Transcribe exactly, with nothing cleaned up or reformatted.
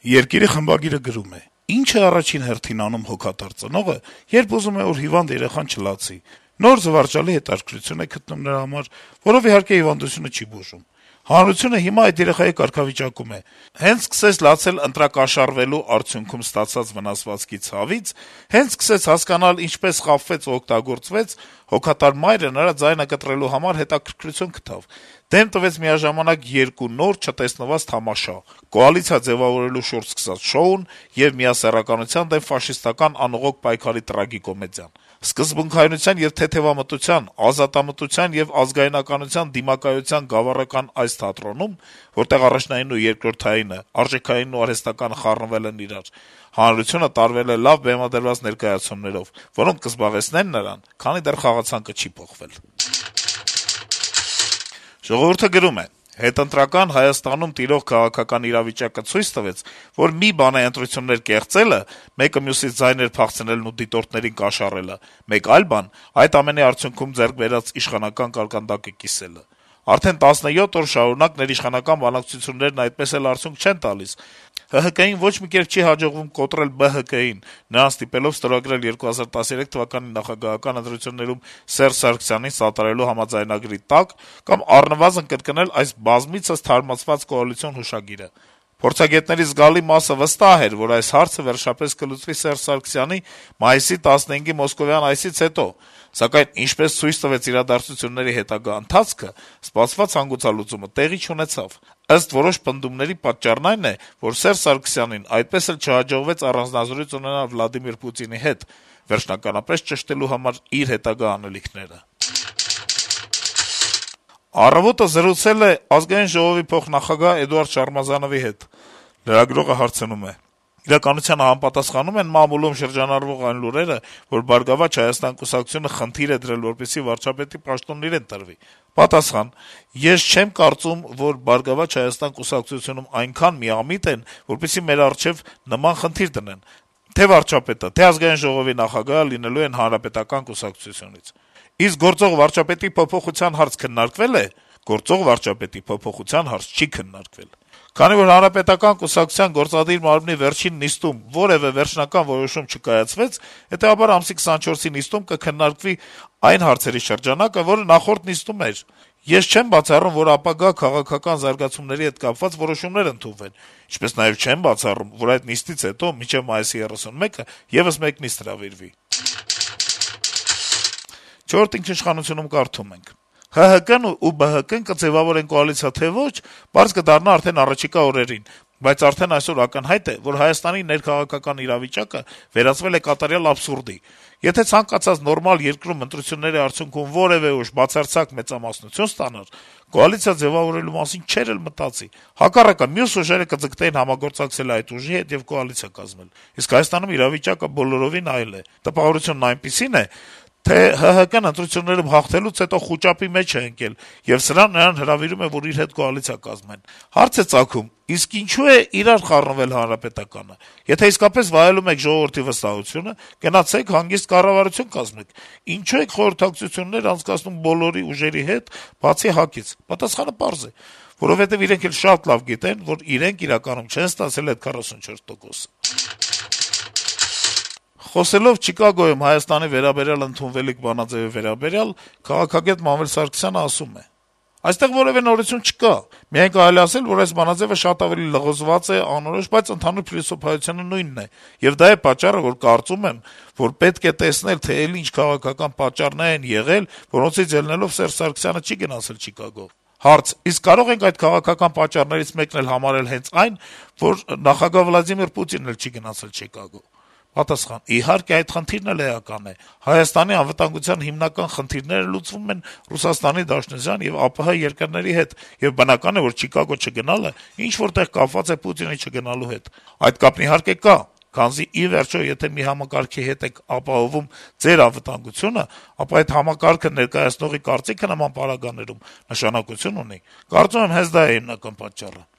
Երկիրի խմբագիրը գրում է. «Ինչ է առաջին հերթին անում հոգատար ծնողը, երբ ուզում է, որ հիվանդ երեխան չլացի: Նոր զվարճալի հետաքրքրություն է գտնում նրա համար, որով իհարկե հիվանդությունը չի բուժում: Հանրությունը հիմա այդ երեխայի կարգավիճակում է: Հենց սկսեց լացել ընտրակաշառվելու արդյունքում ստացած վնասվածքի ցավից, հենց սկսեց հասկանալ ինչպես խաբվեց ու օգտագործվեց, հոգատար մայրը նրա ձայնը կտրելու համար հետաքրքրություն գտավ, դեմ տվեց միաժամանակ երկու նոր, չտեսնված թամաշա՝ կոալիցիա ձեւավորելու շուրջ սկսած շոուն եւ միասեռականության դեմ ֆաշիստական անողոք պայքարի տրագիկոմեդիան: Սկզբունքայնության եւ թեթեւամտության, ազատամտության եւ ազգայնականության դիմակայության գավառական այս թատրոնում, որտեղ առաջնայինն ու երկրորդայինը, արժեքայինն ու արհեստականը խառնվել են իրար, հանրությունը տարվել է լավ բեմադրված ներկայացումներով, որոնք կզբաղեցնեն նրան, քանի դեռ խաղացանկը չի փոխվել»: «Ժողովուրդ»-ը գրում է. - «Հետընտրական Հայաստանում տիրող քաղաքական իրավիճակը ցույց տվեց, որ մի բան է ընտրություններ կեղծելը, մեկը մյուսից ձայներ փախցնելն ու դիտորդներին կաշառելը, մեկ այլ բան՝ այդ ամենի արդյունքում ձեռք բերած իշխանական կալկանդակը կիսելը: Արդեն տասնյոթ օր շարունակ ներիշխանական բանակցություններն այդպես էլ արդյունք չեն տալիս: ՀՀԿ-ին ոչ մի կերպ չի հաջողվում կոտրել ԲՀԿ-ին՝ նրան ստիպելով ստորագրել երկու հազար տասներեք թվականի նախագահական ընտրություններում Սերժ Սարգսյանին սատարելու համաձայնագրի տակ կամ առնվազն կրկնել այս բազմիցս թարմացված կոալիցիոն հուշագիրը: Փորձագետների զգալի մասը վստահ էր, որ այս հարցը վերջապես կլուծվի Սերժ Սարգսյանի մայիսի տասնհինգի մոսկովյան այցից հետո, սակայն, ինչպես ցույց տվեց իրադարձությունների հետագա ընթացքը, սպասված հանգուցալուծումը տեղի չունեցավ: Ըստ որոշ պնդումների, պատճառն այն է, որ Սերժ Սարգսյանին այդպես էլ չհաջողվեց առանձնազրույց ունենալ Վլադիմիր Պուտինի հետ՝ վերջնականապես ճշտելու համար իր հետագա անելիքները»: «Առավոտ»-ը զրուցել է Ազգային ժողովի փոխնախագահ Էդուարդ Շարմազանովի հետ: Լրագրողը հարցնում է. - «Իրականությանը համապատասխանո՞ւմ են մամուլում շրջանառվող այն լուրերը, որ «Բարգավաճ Հայաստան» կուսակցությունը խնդիր է դրել, որպեսզի վարչապետի պաշտոնն իրեն տրվի»: Պատասխան. - «Ես չեմ կարծում, որ «Բարգավաճ Հայաստան» կուսակցությունում այնքան միամիտ են, որպեսզի մեր առջեւ նման խնդիր դնեն: Թե վարչապետը, թե Ազգային ժողովի նախագահը լինելու են Հանրապետական կուսակցությունից: Իսկ գործող վարչապետի փոփոխության հարց քննարկվե՞լ է: Գործող վարչապետի փոփոխության հարց չի քննարկվել: Քանի որ Հանրապետական կուսակցության գործադիր մարմնի վերջին նիստում որեւէ վերջնական որոշում չկայացվեց, հետեւաբար ամսի քսանչորսի նիստում կքննարկվի այն հարցերի շրջանակը, որը նախորդ նիստում էր: Ես չեմ բացառում, որ ապագա քաղաքական զարգացումների հետ կապված որոշումներ ընդունվեն, ինչպես նաեւ չեմ բացառում, որ այդ նիստից հետո մինչեւ մայիսի երեսունմեկը եւս մեկ նիստ հրավիրվի»: «Չորրորդ ինքնիշխանություն»-ում կարդում ենք. - «ՀՀԿ-ն ու ԲՀԿ-ն կձեւավորեն կոալիցիա, թե ոչ, պարզ կդառնա արդեն առաջիկա օրերին, բայց արդեն այսօր ակնհայտ է, որ Հայաստանի ներքաղաքական իրավիճակը վերածվել է կատարյալ աբսուրդի: Եթե ցանկացած նորմալ երկրում ընտրությունների արդյունքում որեւէ ուժ բացարձակ մեծամասնություն ստանար, կոալիցիա ձեւավորելու մասին չէր էլ մտածի: Հակառակը, մյուս ուժերը կձգտեին համագործակցել այդ ուժի հետ եւ կոալիցիա կազմել: Իսկ Հայաստանում իրավիճակը բոլորովին այլ է: Տպավորությունն այնպիսին է, թե ՀՀԿ-ն ընտրություններում հաղթելուց հետո խուճապի մեջ է ընկել, եւ սրան նրան հրավիրում է, որ իր հետ կոալիցիա կազմեն: Հարց է ծագում՝ իսկ ինչո՞ւ է իրար խառնվել Հանրապետականը: Եթե իսկապես վայելում եք ժողովրդի վստահությունը, գնացեք, հանգիստ կառավարություն կազմեք: Ինչո՞ւ եք խորհրդակցություններ անցկացնում բոլոր ուժերի հետ, բացի ՀԱԿ-ից: Պատասխանը պարզ է՝ որովհետեւ իրենք էլ շատ լավ գիտեն, որ իրենք իրականում չեն ստացել այդ քառասունչորս տոկոսը»: Խոսելով Չիկագոյում Հայաստանի վերաբերյալ ընդունվելիք բանաձեւի վերաբերյալ, քաղաքագետ Մանվել Սարգսյանը ասում է. - «Այստեղ որեւէ նորություն չկա: Միայն կարելի է ասել, որ այս բանաձեւը շատ ավելի լղոզված է, անորոշ, բայց ընդհանուր փիլիսոփայությունը նույնն է: Եվ դա է պատճառը, որ կարծում եմ, որ պետք է տեսնել, թե էլ ինչ քաղաքական պատճառներ են եղել, որոնցից ելնելով Սերժ Սարգսյանը չի գնացել Չիկագո»: Հարց. - «Իսկ կարո՞ղ ենք այդ քաղաքական պատճառներից մեկն էլ համարել հենց այն, որ նախագահ Վլադիմիր Պուտինն էլ չի գնացել Չիկագո»: Պատասխան. - «Իհարկե, այդ խնդիրն էլ էական է: Հայաստանի անվտանգության հիմնական խնդիրները լուծվում են Ռուսաստանի Դաշնության եւ ԱՊՀ երկրների հետ, եւ բնական է, որ Չիկագո չգնալը ինչ-որ տեղ կապված է Պուտինի չգնալու հետ: Այդ կապն իհարկե կա, քանզի, ի վերջո, եթե մի համակարգի հետ եք ապահովում ձեր անվտանգությունը, ապա այդ համակարգը ներկայացնողի կարծիքը նման պարագաներում նշանակություն ունի: Կարծում եմ, հենց դա է հիմնական պատճառը»: